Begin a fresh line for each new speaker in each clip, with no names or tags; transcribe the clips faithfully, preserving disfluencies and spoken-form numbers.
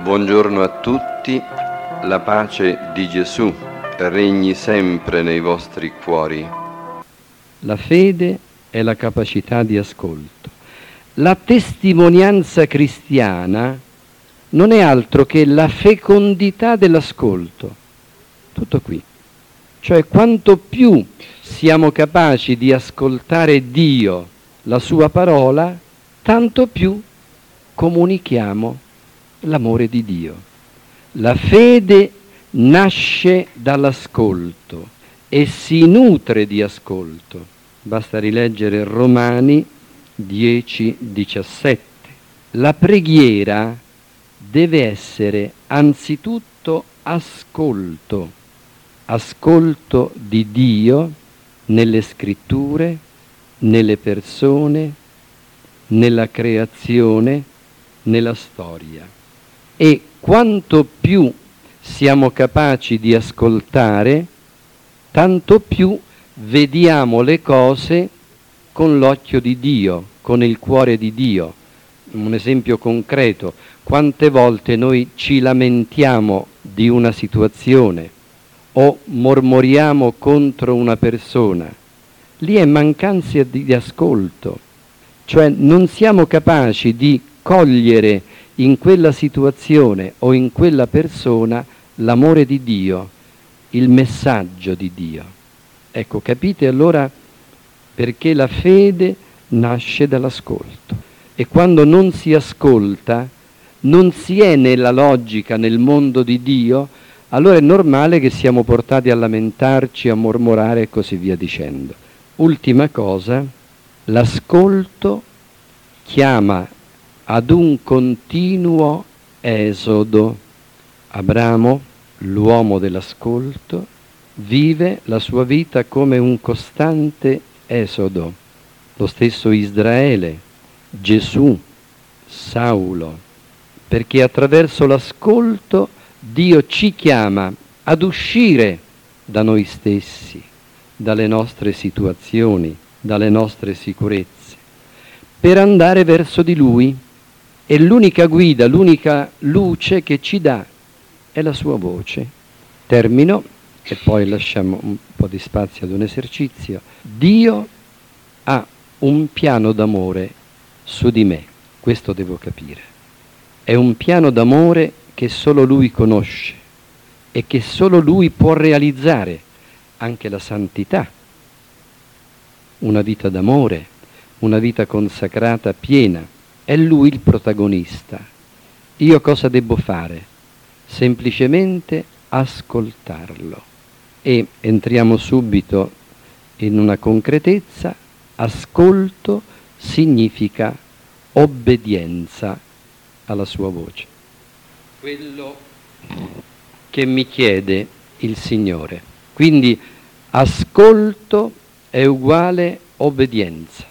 Buongiorno a tutti, la pace di Gesù regni sempre nei vostri cuori.
La fede è la capacità di ascolto. La testimonianza cristiana non è altro che la fecondità dell'ascolto. Tutto qui. Cioè, quanto più siamo capaci di ascoltare Dio, la sua parola, tanto più comunichiamo l'amore di Dio. La fede nasce dall'ascolto e si nutre di ascolto. Basta rileggere Romani dieci diciassette. La preghiera deve essere anzitutto ascolto, ascolto di Dio nelle scritture, nelle persone, nella creazione, nella storia. E quanto più siamo capaci di ascoltare, tanto più vediamo le cose con l'occhio di Dio, con il cuore di Dio. Un esempio concreto: quante volte noi ci lamentiamo di una situazione o mormoriamo contro una persona? Lì è mancanza di ascolto, cioè non siamo capaci di cogliere in quella situazione o in quella persona l'amore di Dio, il messaggio di Dio. Ecco, capite allora perché la fede nasce dall'ascolto. E quando non si ascolta, non si è nella logica, nel mondo di Dio, allora è normale che siamo portati a lamentarci, a mormorare e così via dicendo. Ultima cosa, l'ascolto chiama ad un continuo esodo. Abramo, l'uomo dell'ascolto, vive la sua vita come un costante esodo. Lo stesso Israele, Gesù, Saulo, perché attraverso l'ascolto Dio ci chiama ad uscire da noi stessi, dalle nostre situazioni, dalle nostre sicurezze, per andare verso di Lui. E l'unica guida, l'unica luce che ci dà è la sua voce. Termino e poi lasciamo un po' di spazio ad un esercizio. Dio ha un piano d'amore su di me, questo devo capire. È un piano d'amore che solo Lui conosce e che solo Lui può realizzare, anche la santità, una vita d'amore, una vita consacrata piena. È Lui il protagonista. Io cosa devo fare? Semplicemente ascoltarlo. E entriamo subito in una concretezza. Ascolto significa obbedienza alla sua voce. Quello che mi chiede il Signore. Quindi ascolto è uguale obbedienza.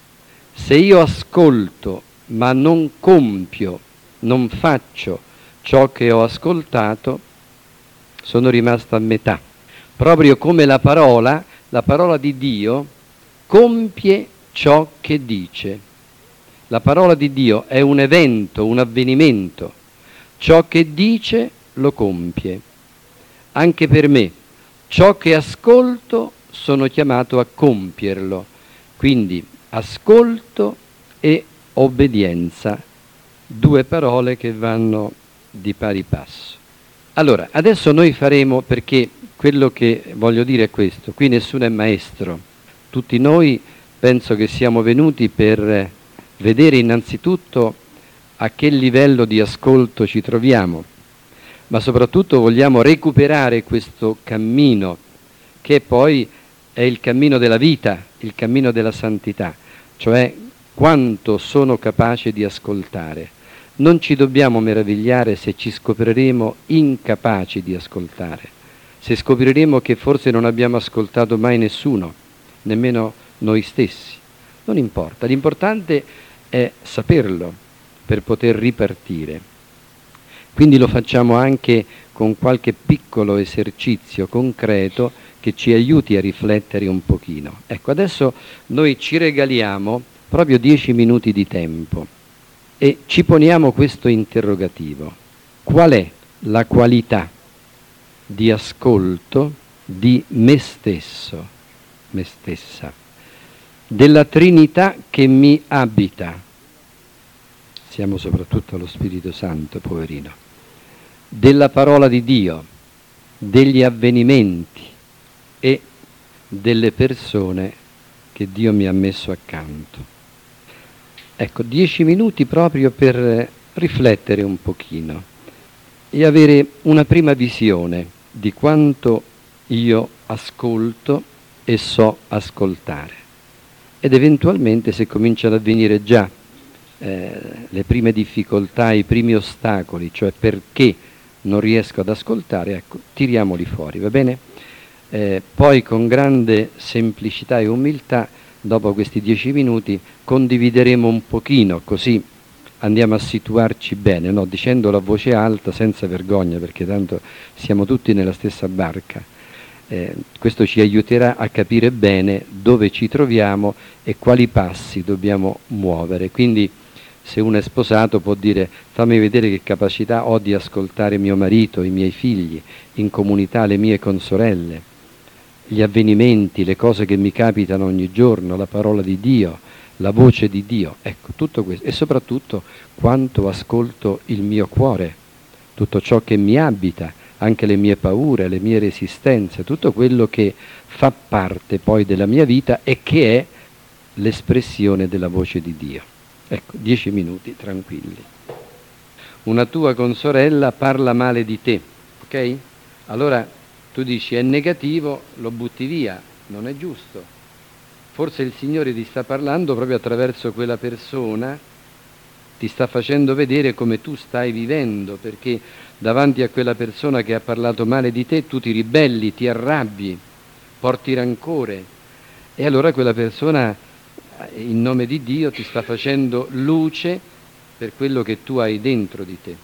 Se io ascolto ma non compio, non faccio ciò che ho ascoltato, sono rimasto a metà. Proprio come la parola, la parola di Dio compie ciò che dice. La parola di Dio è un evento, un avvenimento. Ciò che dice lo compie. Anche per me, ciò che ascolto sono chiamato a compierlo. Quindi ascolto e obbedienza, due parole che vanno di pari passo. Allora, adesso noi faremo, perché quello che voglio dire è questo, qui nessuno è maestro, tutti noi penso che siamo venuti per vedere innanzitutto a che livello di ascolto ci troviamo, ma soprattutto vogliamo recuperare questo cammino che poi è il cammino della vita, il cammino della santità, cioè quanto sono capace di ascoltare. Non ci dobbiamo meravigliare se ci scopriremo incapaci di ascoltare, se scopriremo che forse non abbiamo ascoltato mai nessuno, nemmeno noi stessi. Non importa, l'importante è saperlo per poter ripartire. Quindi lo facciamo anche con qualche piccolo esercizio concreto che ci aiuti a riflettere un pochino. Ecco, adesso noi ci regaliamo proprio dieci minuti di tempo e ci poniamo questo interrogativo. qual è la qualità di ascolto di me stesso, me stessa, della Trinità che mi abita. Siamo soprattutto allo Spirito Santo, poverino. Della parola di Dio, degli avvenimenti e delle persone che Dio mi ha messo accanto. Ecco, dieci minuti proprio per riflettere un pochino e avere una prima visione di quanto io ascolto e so ascoltare. Ed eventualmente, se cominciano ad avvenire già eh, le prime difficoltà, i primi ostacoli, cioè perché non riesco ad ascoltare, ecco, tiriamoli fuori, va bene? Eh, poi con grande semplicità e umiltà, dopo questi dieci minuti, condivideremo un pochino, così andiamo a situarci bene, no? Dicendolo a voce alta, senza vergogna, perché tanto siamo tutti nella stessa barca. Eh, questo ci aiuterà a capire bene dove ci troviamo e quali passi dobbiamo muovere. Quindi se uno è sposato può dire: fammi vedere che capacità ho di ascoltare mio marito, i miei figli, in comunità le mie consorelle, gli avvenimenti, le cose che mi capitano ogni giorno, la parola di Dio, la voce di Dio, ecco, tutto questo. E soprattutto quanto ascolto il mio cuore, tutto ciò che mi abita, anche le mie paure, le mie resistenze, tutto quello che fa parte poi della mia vita e che è l'espressione della voce di Dio. Ecco, dieci minuti tranquilli. Una tua consorella parla male di te, ok? Allora tu dici è negativo, lo butti via, non è giusto. Forse il Signore ti sta parlando proprio attraverso quella persona, ti sta facendo vedere come tu stai vivendo, perché davanti a quella persona che ha parlato male di te tu ti ribelli, ti arrabbi, porti rancore, e allora quella persona in nome di Dio ti sta facendo luce per quello che tu hai dentro di te.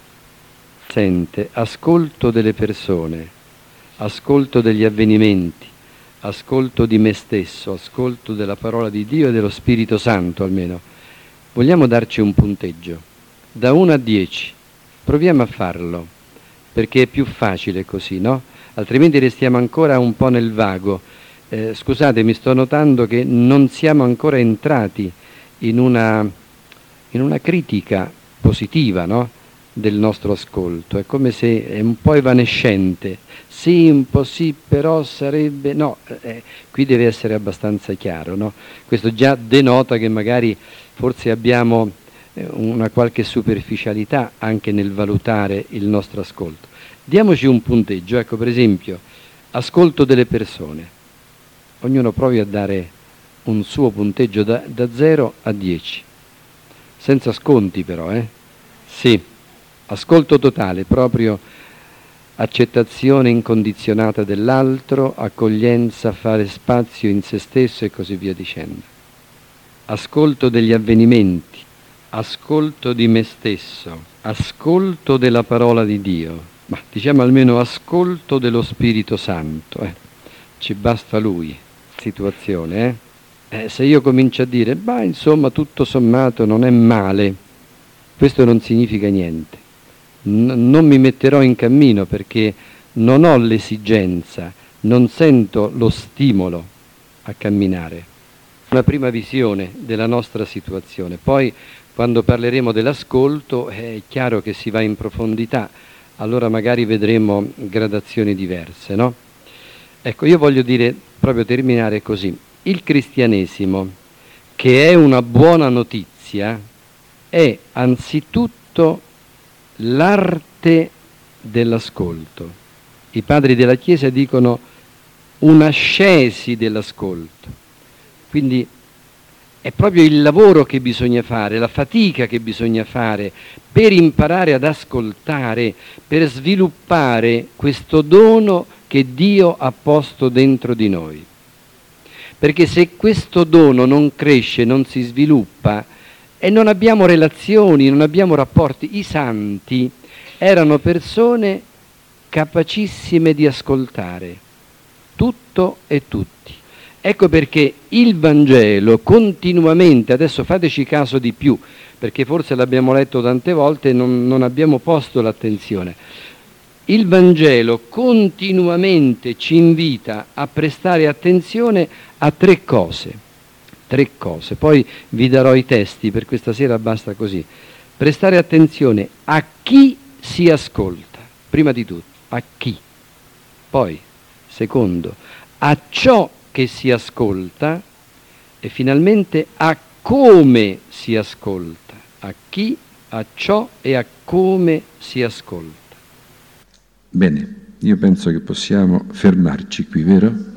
Sente, ascolto delle persone, ascolto degli avvenimenti, ascolto di me stesso, ascolto della parola di Dio e dello Spirito Santo almeno. Vogliamo darci un punteggio, da uno a dieci, proviamo a farlo, perché è più facile così, no? Altrimenti restiamo ancora un po' nel vago. Eh, scusate, mi sto notando che non siamo ancora entrati in una, in una critica positiva, no? Del nostro ascolto, è come se è un po' evanescente, sì, un po' sì, però sarebbe, no, eh, qui deve essere abbastanza chiaro, no? Questo già denota che magari forse abbiamo eh, una qualche superficialità anche nel valutare il nostro ascolto. Diamoci un punteggio, ecco, per esempio, ascolto delle persone, ognuno provi a dare un suo punteggio da, da zero a dieci, senza sconti però, eh? Sì. Ascolto totale, proprio accettazione incondizionata dell'altro, accoglienza, fare spazio in se stesso e così via dicendo. Ascolto degli avvenimenti, ascolto di me stesso, ascolto della parola di Dio, ma diciamo almeno ascolto dello Spirito Santo, eh. Ci basta Lui, situazione, eh? Eh, se io comincio a dire, bah, insomma, tutto sommato non è male, questo non significa niente. Non mi metterò in cammino perché non ho l'esigenza, non sento lo stimolo a camminare. Una prima visione della nostra situazione. Poi, quando parleremo dell'ascolto, è chiaro che si va in profondità, allora magari vedremo gradazioni diverse, no? Ecco, io voglio dire, proprio terminare così. Il cristianesimo, che è una buona notizia, è anzitutto l'arte dell'ascolto. I padri della Chiesa dicono un'ascesi dell'ascolto. Quindi è proprio il lavoro che bisogna fare, la fatica che bisogna fare per imparare ad ascoltare, per sviluppare questo dono che Dio ha posto dentro di noi. Perché se questo dono non cresce, non si sviluppa, e non abbiamo relazioni, non abbiamo rapporti. I santi erano persone capacissime di ascoltare tutto e tutti. Ecco perché il Vangelo continuamente, adesso fateci caso di più, perché forse l'abbiamo letto tante volte e non, non abbiamo posto l'attenzione. Il Vangelo continuamente ci invita a prestare attenzione a tre cose, tre cose, poi vi darò i testi, per questa sera basta così. Prestare attenzione a chi si ascolta, prima di tutto, a chi, poi, secondo, a ciò che si ascolta e finalmente a come si ascolta, a chi, a ciò e a come si ascolta.
Bene, io penso che possiamo fermarci qui, vero?